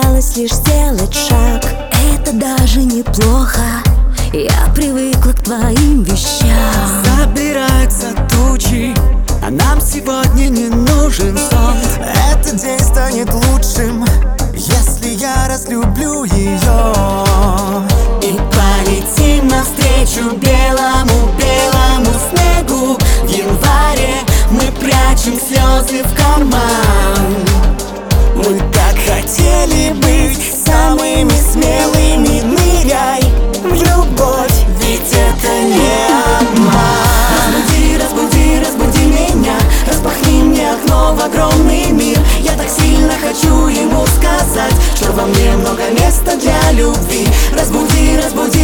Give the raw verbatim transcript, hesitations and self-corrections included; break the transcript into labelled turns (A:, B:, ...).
A: осталось лишь сделать шаг. Это даже неплохо, я привыкла к твоим вещам.
B: Собираются тучи, а нам сегодня не нужен сон.
C: Этот день станет лучшим, если я разлюблю ее.
B: И полетим навстречу белому-белому снегу. В январе мы прячем слезы в карман.
C: Мы так хотели быть самыми смелыми. Ныряй в любовь, ведь это не обман.
B: Разбуди, разбуди, разбуди меня, распахни мне окно в огромный мир. Я так сильно хочу ему сказать, что во мне много места для любви. Разбуди, разбуди